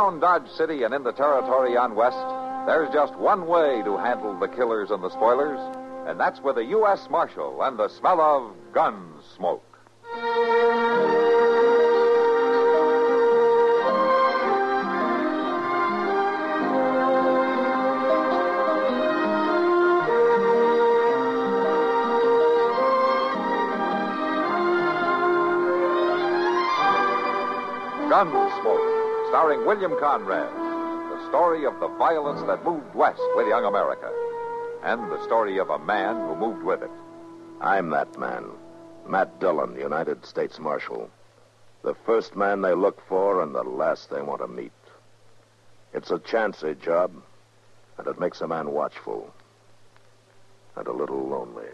Around Dodge City and in the territory on West, there's just one way to handle the killers and the spoilers, and that's with a U.S. Marshal and the smell of gun smoke. Gunsmoke, starring William Conrad. The story of the violence that moved west with young America. And the story of a man who moved with it. I'm that man. Matt Dillon, United States Marshal. The first man they look for and the last they want to meet. It's a chancy job, and it makes a man watchful. And a little lonely.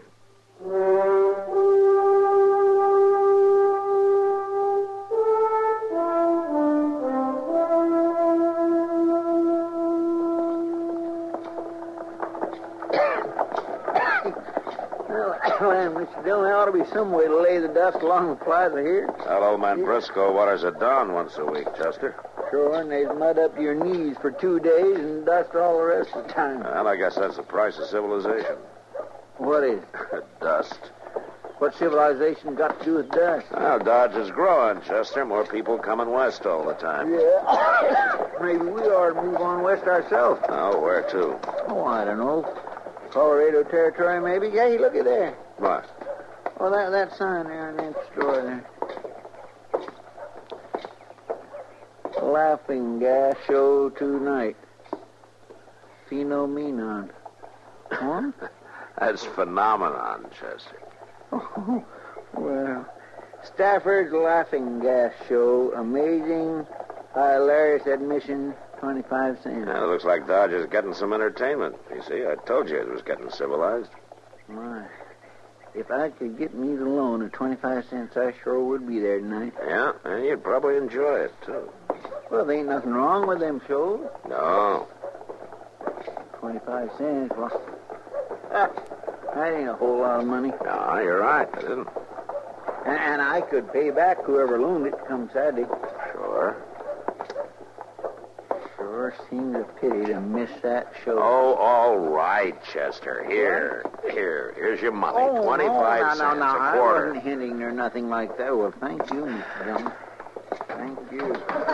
Well, Mr. Dillon, there ought to be some way to lay the dust along the plaza here. Well, old man Briscoe waters it down once a week, Chester. Sure, and there's mud up to your knees for 2 days and dust all the rest of the time. Well, I guess that's the price of civilization. What is? Dust. What civilization got to do with dust? Well, Dodge is growing, Chester. More people coming west all the time. Yeah. Maybe we ought to move on west ourselves. Oh, where to? Oh, I don't know. Colorado Territory, maybe? Hey, look at there. What? Oh, that sign there in that store there. Laughing gas show tonight. Phenomenon. Huh? That's phenomenon, Chester. Oh, well. Stafford's Laughing Gas Show. Amazing, hilarious admission, 25 cents. Yeah, it looks like Dodge is getting some entertainment. You see, I told you it was getting civilized. My. If I could get me the loan of 25 cents, I sure would be there tonight. Yeah, and you'd probably enjoy it, too. Well, there ain't nothing wrong with them shows. No. 25 cents, well, that ain't a whole lot of money. No, you're right. It isn't. And I could pay back whoever loaned it come Saturday. Sure. Sure seems a pity to miss that show. Oh, all right, Chester. Here's your money. 25 cents, a quarter. I wasn't hinting or nothing like that. Well, thank you, Mr. Dillon. Thank you.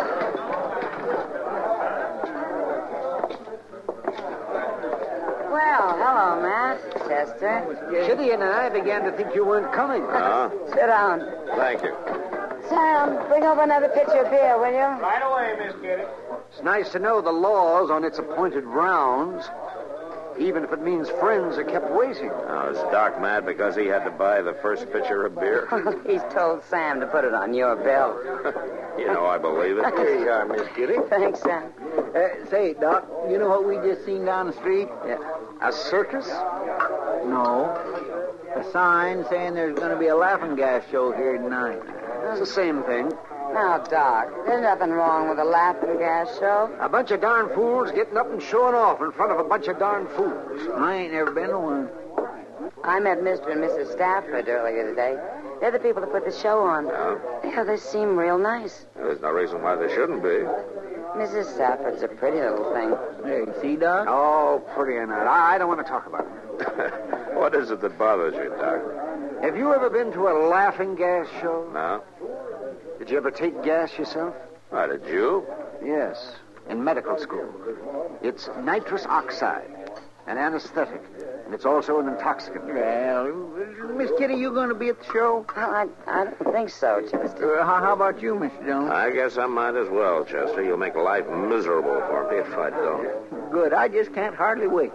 Well, hello, Matt. Chester. Kitty and I began to think you weren't coming. Sit down. Thank you. Sam, bring over another pitcher of beer, will you? Right away, Miss Kitty. It's nice to know the law's on its appointed rounds, even if it means friends are kept waiting. Now, is Doc mad because he had to buy the first pitcher of beer? He's told Sam to put it on your bill. You know, I believe it. Here you are, Miss Kitty. Thanks, Sam. Say, Doc, you know what we just seen down the street? Yeah. A circus? No. A sign saying there's going to be a laughing gas show here tonight. It's the same thing. Now, Doc, there's nothing wrong with a laughing gas show. A bunch of darn fools getting up and showing off in front of a bunch of darn fools. I ain't never been to one. I met Mr. and Mrs. Stafford earlier today. They're the people that put the show on. Yeah? Yeah, they seem real nice. There's no reason why they shouldn't be. Mrs. Stafford's a pretty little thing. There, you see, Doc? Oh, pretty or not. I don't want to talk about it. What is it that bothers you, Doc? Have you ever been to a laughing gas show? No? Did you ever take gas yourself? Why, did you? Yes, in medical school. It's nitrous oxide, an anesthetic, and it's also an intoxicant. Well, Miss Kitty, you going to be at the show? I don't think so, Chester. How about you, Mr. Dillon? I guess I might as well, Chester. You'll make life miserable for me if I don't. Good. I just can't hardly wait.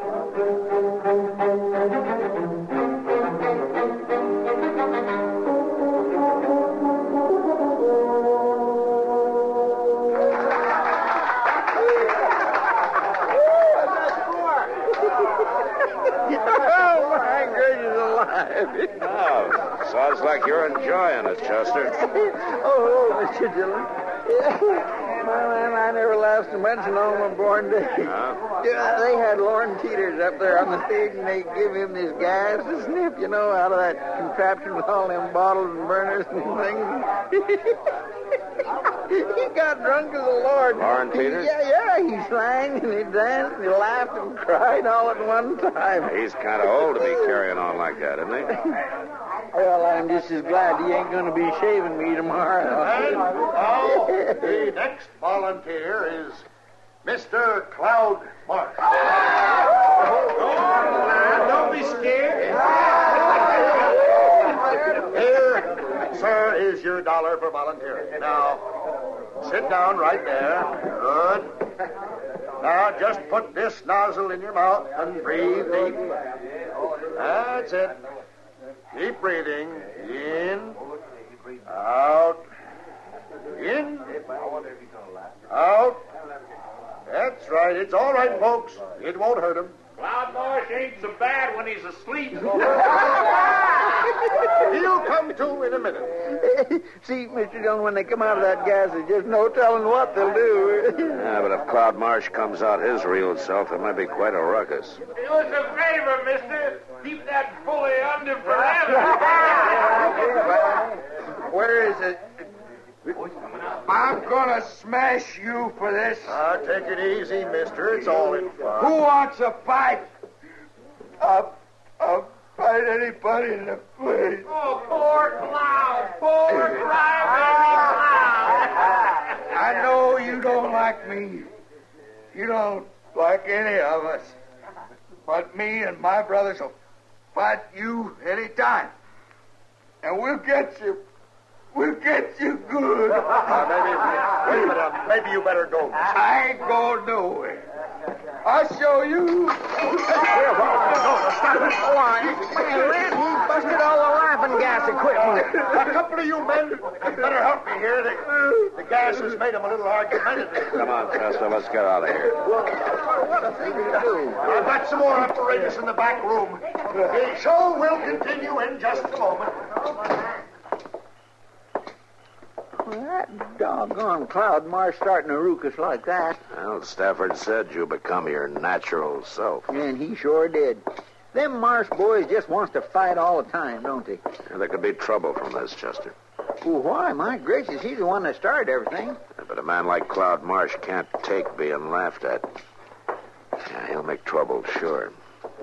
Oh, sounds like you're enjoying it, Chester. Oh, Mr. Dillon. I never laughed so much in all my born days. They had Lorne Teeters up there on the stage, and they give him this gas to sniff, you know, out of that contraption with all them bottles and burners and things. He got drunk as a lord. Lauren Peters? Yeah. He sang and he danced and he laughed and cried all at one time. He's kind of old to be carrying on like that, isn't he? Well, I'm just as glad he ain't going to be shaving me tomorrow. And now, the next volunteer is Mr. Cloud Marsh. Don't be scared. Here, sir, is your $1 for volunteering. Now, sit down right there. Good. Now, just put this nozzle in your mouth and breathe deep. That's it. Keep breathing. In. Out. In. Out. That's right. It's all right, folks. It won't hurt him. Cloud Marsh ain't so bad when he's asleep. He'll come to in a minute. See, Mr. Dillon, when they come out of that gas, there's just no telling what they'll do. Yeah, but if Cloud Marsh comes out his real self, it might be quite a ruckus. Do us a favor, mister. Keep that bully under forever. Where is it? I'm gonna smash you for this. Take it easy, mister. It's all in fun. Who wants a fight? I'll fight anybody in the place. Oh, poor Cloud. Poor crybaby Cloud. I know you don't like me. You don't like any of us. But me and my brothers will fight you any time. And we'll get you. We'll get you good. Maybe you better go. I ain't going nowhere. I'll show you. Red, he busted all the laughing gas equipment. A couple of you men better help me here. The gas has made him a little argumentative. Come on, Chester, let's get out of here. What a thing to do. I've got some more apparatus in the back room. The show will continue in just a moment. Well, that doggone Cloud Marsh starting to ruckus like that. Well, Stafford said you'll become your natural self. And he sure did. Them Marsh boys just wants to fight all the time, don't they? And there could be trouble from this, Chester. Well, why? My gracious, he's the one that started everything. But a man like Cloud Marsh can't take being laughed at. Yeah, he'll make trouble, sure.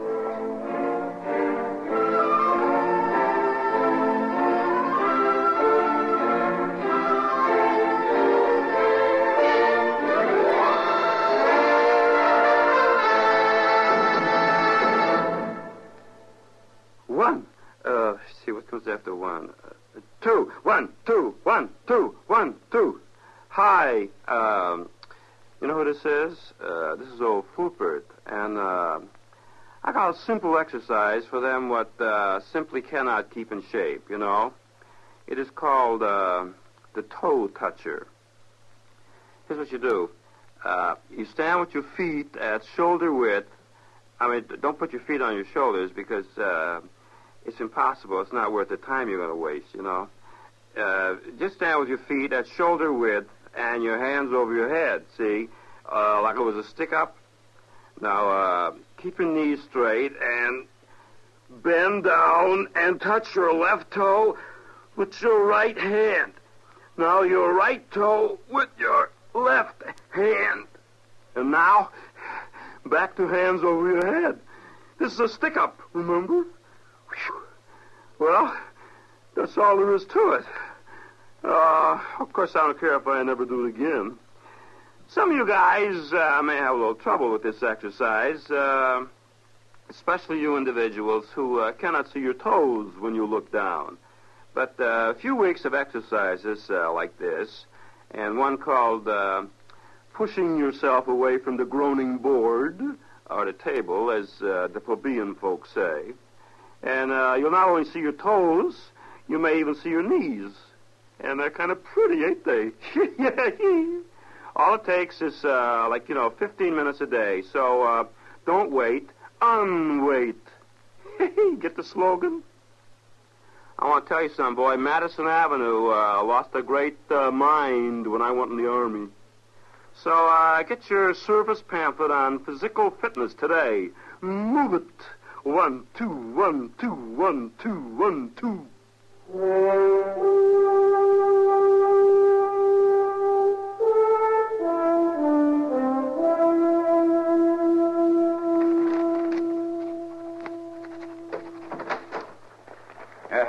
See what comes after one. 2, 1, 2, 1, 2, 1, 2. Hi. You know who this is? This is old Fulbert. And I got a simple exercise for them what simply cannot keep in shape, you know. It is called the toe toucher. Here's what you do. You stand with your feet at shoulder width. I mean, don't put your feet on your shoulders because it's impossible. It's not worth the time you're going to waste, you know. Just stand with your feet at shoulder width and your hands over your head, see? Like it was a stick-up. Now, keep your knees straight and bend down and touch your left toe with your right hand. Now, your right toe with your left hand. And now, back to hands over your head. This is a stick-up, remember? Whew. Well, that's all there is to it. Of course, I don't care if I never do it again. Some of you guys may have a little trouble with this exercise, especially you individuals who cannot see your toes when you look down. But a few weeks of exercises like this, and one called pushing yourself away from the groaning board, or the table, as the plebeian folks say. And you'll not only see your toes, you may even see your knees. And they're kind of pretty, ain't they? All it takes is, 15 minutes a day. So don't wait, unwait. Get the slogan? I want to tell you something, boy. Madison Avenue lost a great mind when I went in the Army. So get your service pamphlet on physical fitness today. Move it. 1, 2, 1, 2, 1, 2, 1, 2.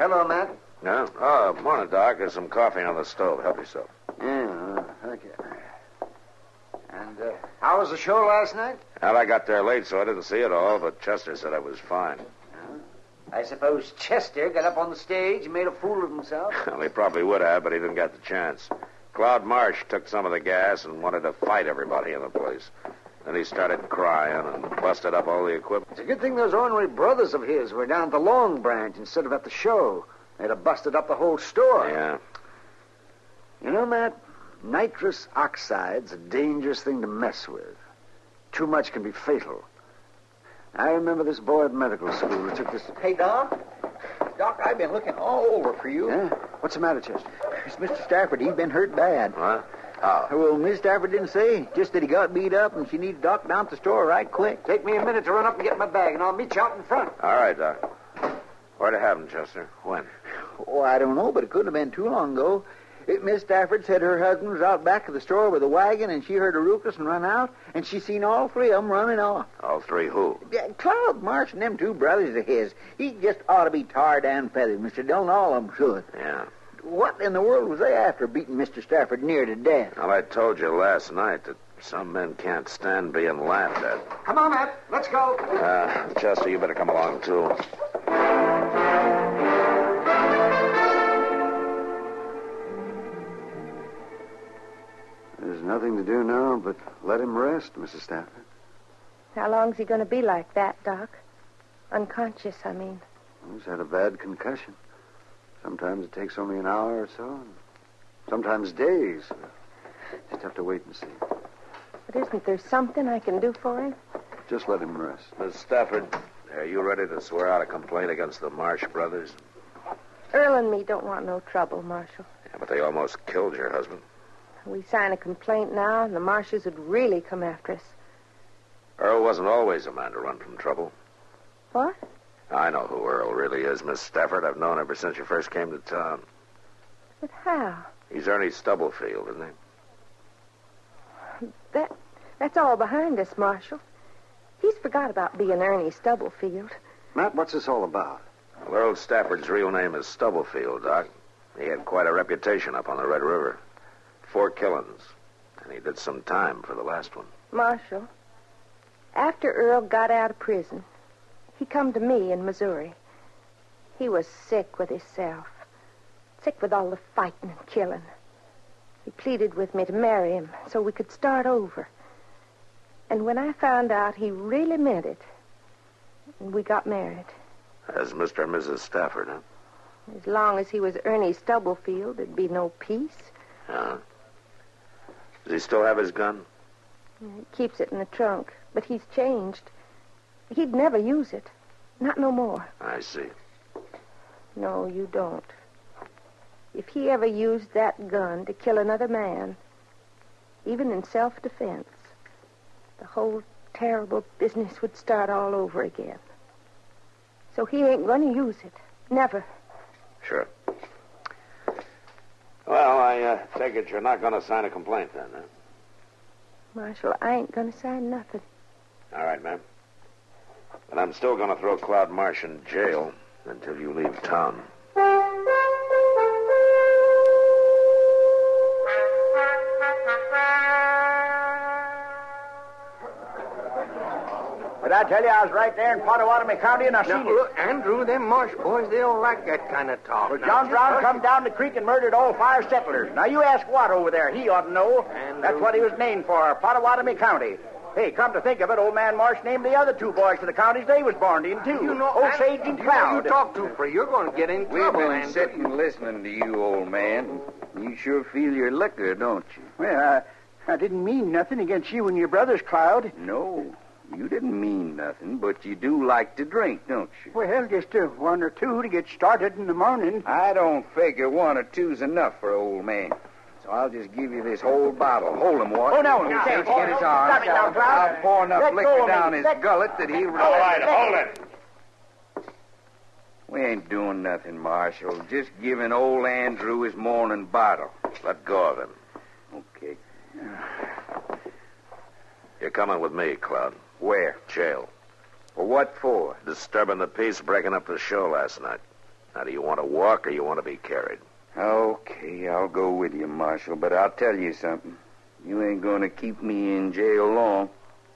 Hello, Matt. Yeah? Oh, morning, Doc. There's some coffee on the stove. Help yourself. Yeah, thank you. And how was the show last night? Well, I got there late, so I didn't see it all, but Chester said I was fine. I suppose Chester got up on the stage and made a fool of himself. Well, he probably would have, but he didn't get the chance. Cloud Marsh took some of the gas and wanted to fight everybody in the place. Then he started crying and busted up all the equipment. It's a good thing those ornery brothers of his were down at the Long Branch instead of at the show. They'd have busted up the whole store. Yeah. You know, Matt, nitrous oxide's a dangerous thing to mess with. Too much can be fatal. I remember this boy at medical school who took this... Hey, Doc. Doc, I've been looking all over for you. Yeah? What's the matter, Chester? It's Mr. Stafford. He's been hurt bad. What? How? Well, Miss Stafford didn't say. Just that he got beat up and she needed Doc down at the store right quick. Take me a minute to run up and get my bag, and I'll meet you out in front. All right, Doc. Where'd it happen, Chester? When? Oh, I don't know, but it couldn't have been too long ago. Miss Stafford said her husband was out back of the store with a wagon, and she heard a ruckus and run out, and she seen all three of them running off. All three who? Cloud Marsh and them two brothers of his. He just ought to be tarred and feathered, Mr. Dillon. All of them should. Yeah. What in the world was they after beating Mr. Stafford near to death? Well, I told you last night that some men can't stand being laughed at. Come on, Matt. Let's go. Chester, you better come along, too. There's nothing to do now but let him rest, Mrs. Stafford. How long's he going to be like that, Doc? Unconscious, I mean. He's had a bad concussion. Sometimes it takes only an hour or so, and sometimes days. Just have to wait and see. But isn't there something I can do for him? Just let him rest. Miss Stafford, are you ready to swear out a complaint against the Marsh brothers? Earl and me don't want no trouble, Marshal. Yeah, but they almost killed your husband. We sign a complaint now, and the Marshes would really come after us. Earl wasn't always a man to run from trouble. What? I know who Earl really is, Miss Stafford. I've known ever since you first came to town. But how? He's Ernie Stubblefield, isn't he? That's all behind us, Marshal. He's forgot about being Ernie Stubblefield. Matt, what's this all about? Well, Earl Stafford's real name is Stubblefield, Doc. He had quite a reputation up on the Red River. 4 killings. And he did some time for the last one. Marshal, after Earl got out of prison, he come to me in Missouri. He was sick with himself. Sick with all the fighting and killing. He pleaded with me to marry him so we could start over. And when I found out he really meant it, we got married. As Mr. and Mrs. Stafford, huh? As long as he was Ernie Stubblefield, there'd be no peace. Yeah. Does he still have his gun? He keeps it in the trunk, but he's changed. He'd never use it. Not no more. I see. No, you don't. If he ever used that gun to kill another man, even in self-defense, the whole terrible business would start all over again. So he ain't going to use it. Never. Sure. Well, I take it you're not going to sign a complaint then, huh? Marshal, I ain't going to sign nothing. All right, ma'am. But I'm still going to throw Cloud Marsh in jail until you leave town. But I tell you, I was right there in Pottawatomie County, and I seen it. Look, Andrew, them Marsh boys, they don't like that kind of talk. Well, John Brown come down the creek and murdered all 5 settlers. Now, you ask Watt over there. He ought to know. Andrew. That's what he was named for, Pottawatomie County. Hey, come to think of it, old man Marsh named the other 2 boys for the counties they was born in, too. You know, Osage and Cloud. You talk to, for you're going to get in We've trouble, been Andrew. sitting listening to you, old man. You sure feel your liquor, don't you? Well, I didn't mean nothing against you and your brothers, Cloud. No, you didn't mean nothing, but you do like to drink, don't you? Well, just 1 or 2 to get started in the morning. I don't figure 1 or 2's enough for old man. So I'll just give you this whole bottle. Hold him, Walt. Oh, no, you Can't can't. get his arm. Stop it now, Cloud. I'll pour enough Let go liquor of down me. his Let- gullet that he... All right, hold it. We ain't doing nothing, Marshal. Just giving old Andrew his morning bottle. Let go of him. Okay. You're coming with me, Cloud. Where? Jail. Well, what for? Disturbing the peace, breaking up the show last night. Now, do you want to walk or you want to be carried? Okay, I'll go with you, Marshal, but I'll tell you something. You ain't going to keep me in jail long.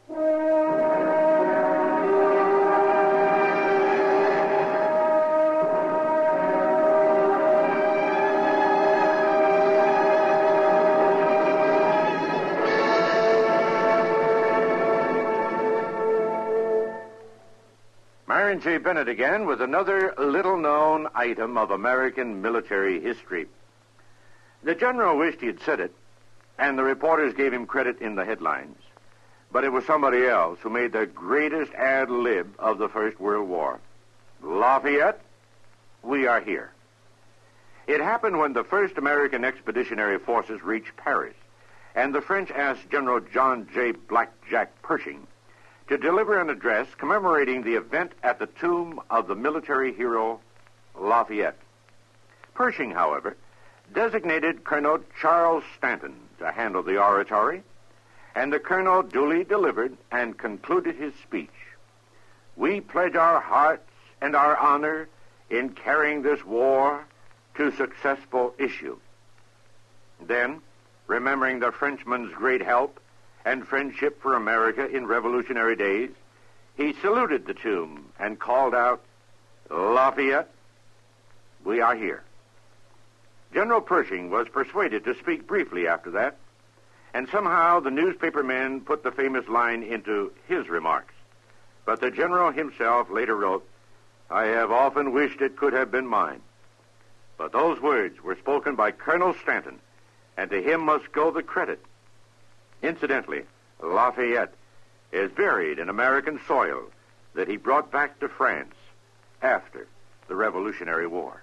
Myron J. Bennett again with another little-known item of American military history. The general wished he had said it, and the reporters gave him credit in the headlines. But it was somebody else who made the greatest ad lib of the First World War. Lafayette, we are here. It happened when the first American expeditionary forces reached Paris, and the French asked General John J. Blackjack Pershing to deliver an address commemorating the event at the tomb of the military hero Lafayette. Pershing, however, designated Colonel Charles Stanton to handle the oratory, and the colonel duly delivered and concluded his speech. We pledge our hearts and our honor in carrying this war to successful issue. Then, remembering the Frenchman's great help and friendship for America in Revolutionary days, he saluted the tomb and called out, Lafayette, we are here. General Pershing was persuaded to speak briefly after that, and somehow the newspaper men put the famous line into his remarks. But the general himself later wrote, I have often wished it could have been mine. But those words were spoken by Colonel Stanton, and to him must go the credit. Incidentally, Lafayette is buried in American soil that he brought back to France after the Revolutionary War.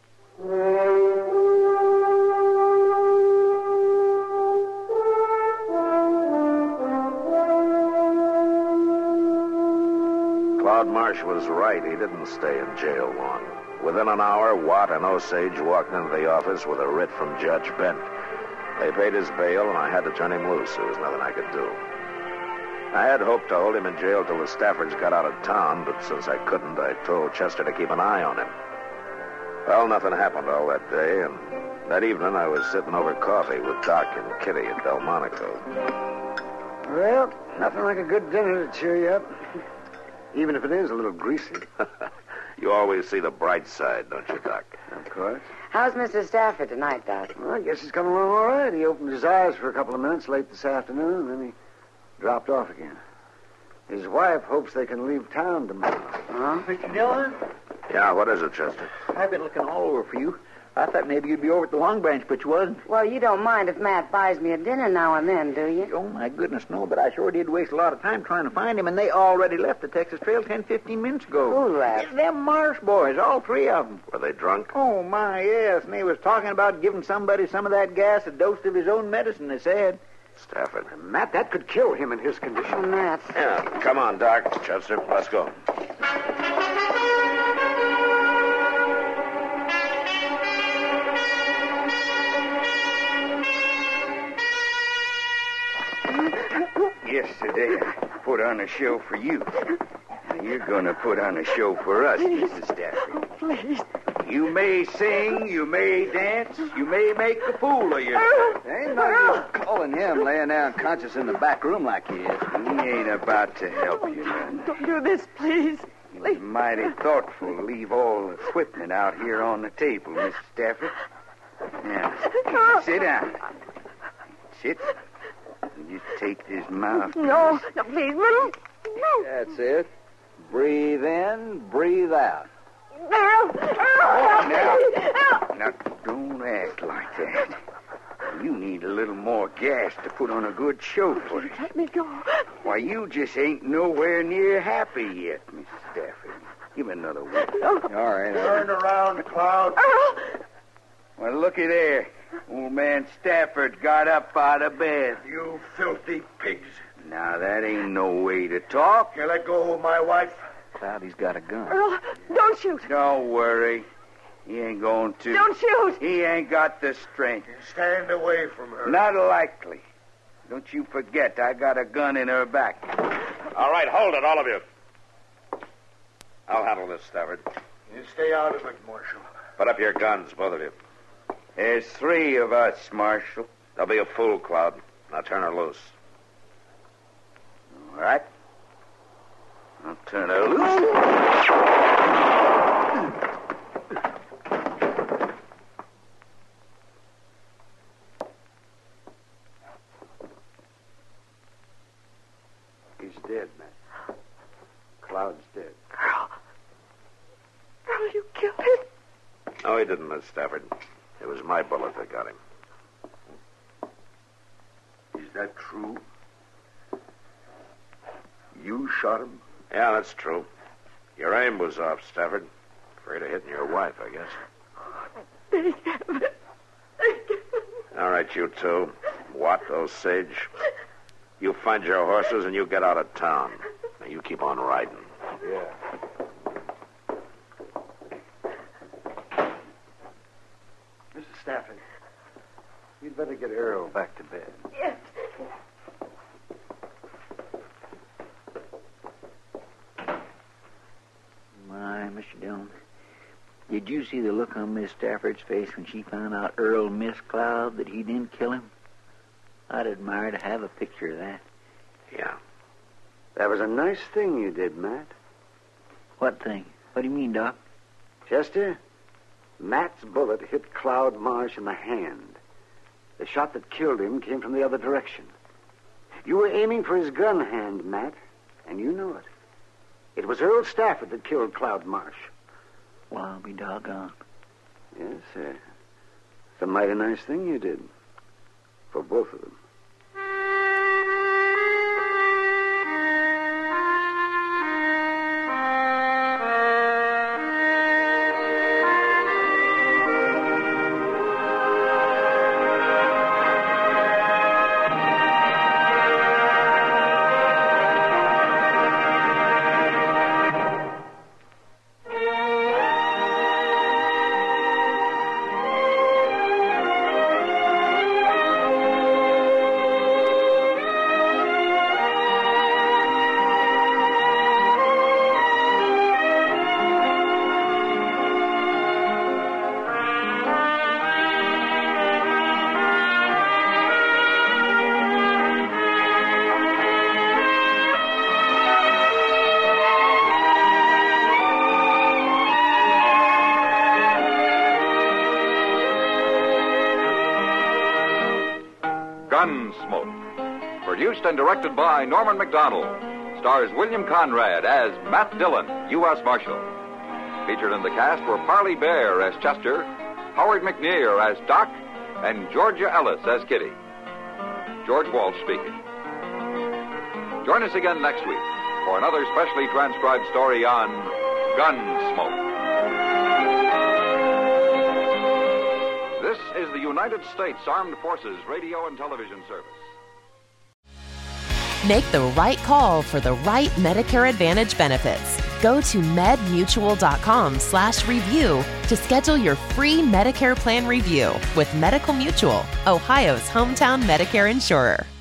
Claude Marsh was right. He didn't stay in jail long. Within an hour, Watt and Osage walked into the office with a writ from Judge Bent. They paid his bail, and I had to turn him loose. There was nothing I could do. I had hoped to hold him in jail till the Staffords got out of town, but since I couldn't, I told Chester to keep an eye on him. Well, nothing happened all that day, and that evening I was sitting over coffee with Doc and Kitty at Delmonico. Well, nothing like a good dinner to cheer you up, even if it is a little greasy. You always see the bright side, don't you, Doc? Of course. How's Mr. Stafford tonight, Doc? Well, I guess he's coming along all right. He opened his eyes for a couple of minutes late this afternoon, and then he dropped off again. His wife hopes they can leave town tomorrow. Huh? Mr. Dillon? Yeah, what is it, Chester? I've been looking all over for you. I thought maybe you'd be over at the Long Branch, but you wasn't. Well, you don't mind if Matt buys me a dinner now and then, do you? Oh, my goodness, no, but I sure did waste a lot of time trying to find him, and they already left the Texas Trail 10-15 minutes ago. Who left? Them Marsh boys, all three of them. Were they drunk? Oh, my, yes, and they was talking about giving somebody some of that gas, a dose of his own medicine, they said. Stafford. Matt, that could kill him in his condition. Oh, Matt. Yeah, come on, Doc. Chester, let's go. Yesterday, I put on a show for you. Now you're going to put on a show for us, Mrs. Stafford. Oh, please. You may sing, you may dance, you may make a fool of yourself. Ain't no use calling him laying down conscious in the back room like he is. He ain't about to help you none. Don't do this, please. He was mighty thoughtful to leave all the equipment out here on the table, Mrs. Stafford. Now, sit down. Sit. You take this mouth. No, please. No. That's it. Breathe in, breathe out. Now, don't act like that. You need a little more gas to put on a good show for you. Let me go. Why, you just ain't nowhere near happy yet, Mrs. Stafford. Give me another one. Oh. All right. Turn around, Cloud. Well, looky there. Old man Stafford got up out of bed. You filthy pigs. Now, that ain't no way to talk. You let go of my wife. Cloudy's got a gun. Earl, don't shoot. Don't worry. He ain't going to. Don't shoot. He ain't got the strength. Stand away from her. Not likely. Don't you forget, I got a gun in her back. All right, hold it, all of you. I'll handle this, Stafford. You stay out of it, Marshal. Put up your guns, both of you. There's 3 of us, Marshal. There'll be a fool, Cloud. Now turn her loose. All right. I'll turn her loose. He's dead, man. Cloud's dead. Earl, you killed him. No, he didn't, Miss Stafford. It was my bullet that got him. Is that true? You shot him? Yeah, that's true. Your aim was off, Stafford. Afraid of hitting your wife, I guess. Thank heaven. All right, you two. Watt, Osage. You find your horses and you get out of town. Now, you keep on riding. Yeah. Mrs. Stafford, you'd better get Earl back to bed. Yes. My, Mr. Dillon, did you see the look on Miss Stafford's face when she found out Earl missed Cloud, that he didn't kill him? I'd admire to have a picture of that. Yeah. That was a nice thing you did, Matt. What thing? What do you mean, Doc? Chester, Matt's bullet hit Cloud Marsh in the hand. The shot that killed him came from the other direction. You were aiming for his gun hand, Matt, and you knew it. It was Earl Stafford that killed Cloud Marsh. Well, I'll be doggone. Yes, sir. It's a mighty nice thing you did. For both of them. Gunsmoke. Produced and directed by Norman McDonald. Stars William Conrad as Matt Dillon, U.S. Marshal. Featured in the cast were Parley Bear as Chester, Howard McNear as Doc, and Georgia Ellis as Kitty. George Walsh speaking. Join us again next week for another specially transcribed story on Gunsmoke. This is the United States Armed Forces Radio and Television Service. Make the right call for the right Medicare Advantage benefits. Go to medmutual.com/review to schedule your free Medicare plan review with Medical Mutual, Ohio's hometown Medicare insurer.